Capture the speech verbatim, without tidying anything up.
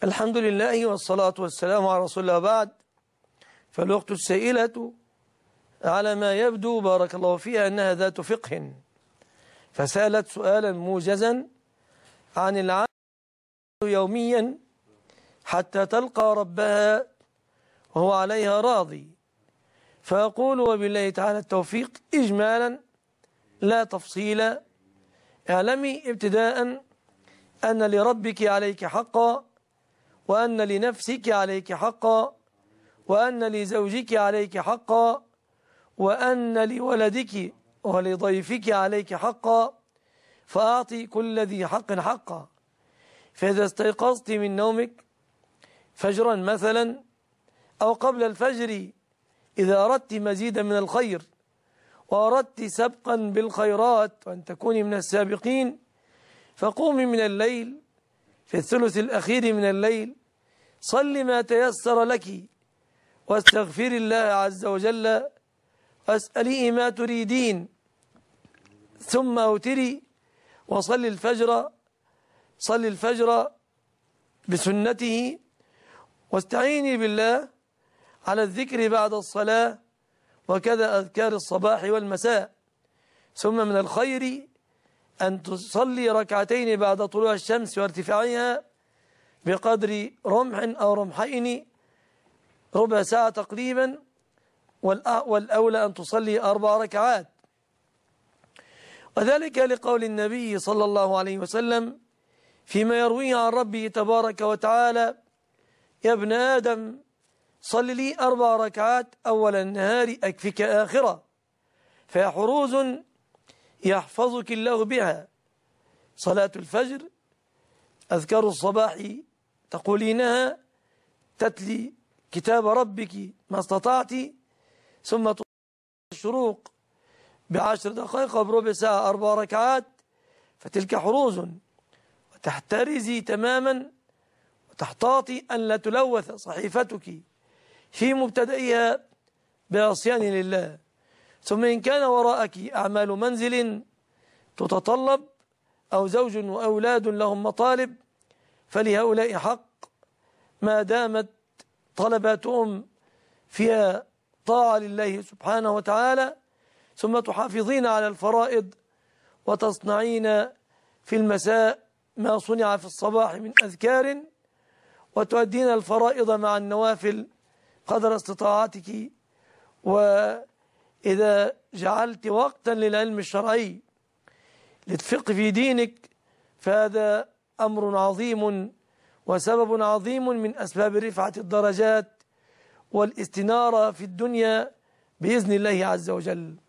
الحمد لله والصلاة والسلام على رسول الله بعد. فالوقت السائلة على ما يبدو بارك الله فيها أنها ذات فقه، فسألت سؤالا موجزا عن العمل يوميا حتى تلقى ربها وهو عليها راضي. فأقول وبالله تعالى التوفيق إجمالا لا تفصيلا. اعلمي ابتداء أن لربك عليك حقا، وأن لنفسك عليك حقا، وأن لزوجك عليك حقا، وأن لولدك ولضيفك عليك حقا، فأعطي كل ذي حق حقا. فإذا استيقظت من نومك فجرا مثلا أو قبل الفجر، إذا أردت مزيدا من الخير وأردت سبقا بالخيرات وأن تكوني من السابقين، فقومي من الليل في الثلث الأخير من الليل، صل ما تيسر لك واستغفري الله عز وجل واسأليه ما تريدين، ثم أوتري وصل الفجر صل الفجر بسنته، واستعيني بالله على الذكر بعد الصلاة، وكذا أذكار الصباح والمساء. ثم من الخير أن تصلي ركعتين بعد طلوع الشمس وارتفاعها بقدر رمح أو رمحين، ربع ساعة تقريبا، والأولى أن تصلي أربع ركعات. وذلك لقول النبي صلى الله عليه وسلم فيما يرويه عن ربه تبارك وتعالى: يا ابن آدم صل لي أربع ركعات أول النهار أكفك آخرة، فيا حروز يحفظك الله بها. صلاة الفجر، أذكار الصباح تقولينها، تتلي كتاب ربك ما استطعت، ثم الشروق بعشر دقائق وبربع ساعة أربع ركعات، فتلك حروز. وتحترزي تماما وتحتاطي أن لا تلوث صحيفتك في مبتدئها بعصيان لله. ثم إن كان وراءك أعمال منزل تتطلب أو زوج وأولاد لهم مطالب، فلهؤلاء حق ما دامت طلباتهم فيها طاعة لله سبحانه وتعالى. ثم تحافظين على الفرائض وتصنعين في المساء ما صنع في الصباح من أذكار، وتؤدين الفرائض مع النوافل قدر استطاعتك. وإذا جعلت وقتا للعلم الشرعي للفقه في دينك، فهذا أمر عظيم وسبب عظيم من أسباب رفعة الدرجات والاستنارة في الدنيا بإذن الله عز وجل.